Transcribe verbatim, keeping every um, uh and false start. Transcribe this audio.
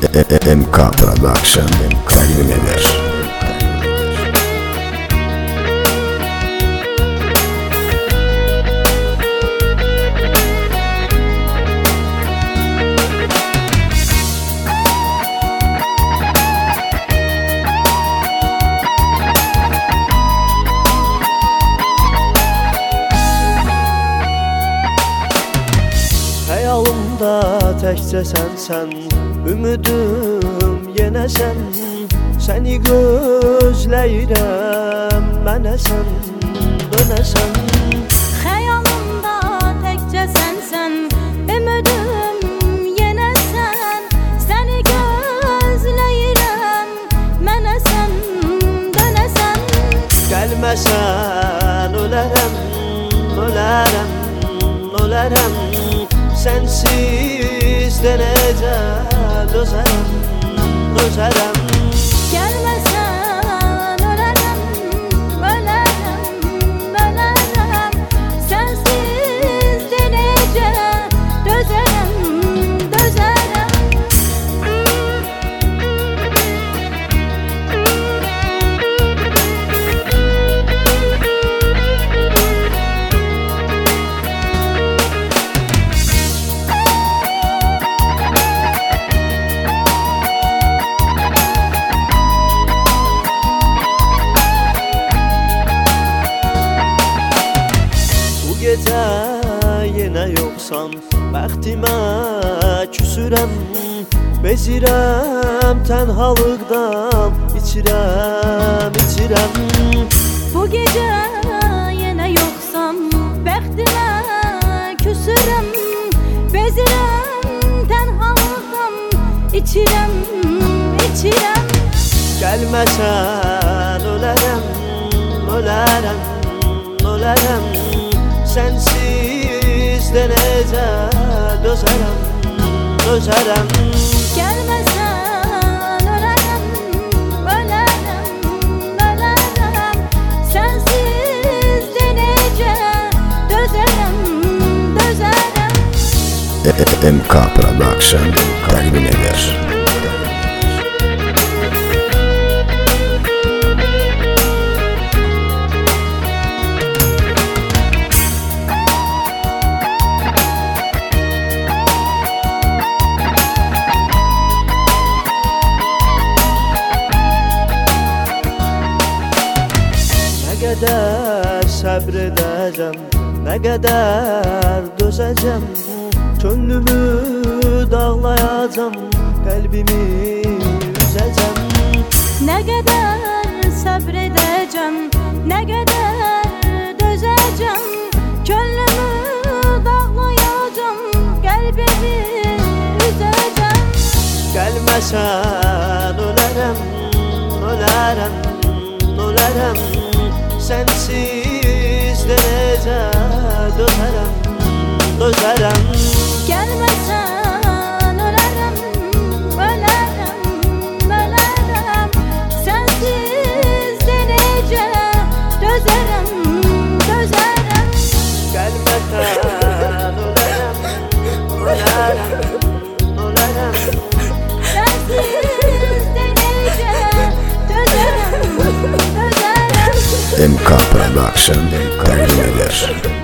M K Production, kalbime ver. Xəyalımda təkcə sənsən, ümidüm yenə sən. Səni gözləyirəm, mənə sən dönəsən. Xəyalımda təkcə sənsən, ümidüm yenə sən. Səni gözləyirəm, mənə sən dönəsən. Gəlməsən ölərəm, ölərəm, ölərəm. Sensiz de necə dözərəm, dözərəm. Gəlməsən ölərəm, ölərəm, ölərəm. Sensiz de necə dözərəm, dözərəm. Gecə yenə yoxsan, bəxtimə küsürəm. Bezirəm tənhalıqdan, içirəm, içirəm. Bu gecə yenə yoxsan, bəxtimə küsürəm. Bezirəm tənhalıqdan, içirəm, içirəm. Gəlməsən ölərəm, ölərəm, ölərəm. Sensiz de necə dözərəm, dözərəm. Gəlməsən ölərəm, ölərəm, ölərəm. Sensiz de necə dözərəm, dözərəm. M K Production, kalbime ver. Nə qədər səbr edəcəm, nə qədər dözəcəm. Könlümü dağlayacam, qəlbimi üzəcəm. Nə qədər səbr edəcəm, nə qədər dözəcəm. Könlümü dağlayacam, qəlbimi üzəcəm. Gəlməsən ölərəm, ölərəm, ölərəm. Sensiz de necə dözərəm, dözərəm. Gəlməsən ölərəm, ölərəm, ölərəm. Sensiz de necə dözərəm, dözərəm. Gəlməsən ölərəm, ölərəm, ölərəm. Sensiz de necə dözərəm, dözərəm. M K Production, kalbime ver.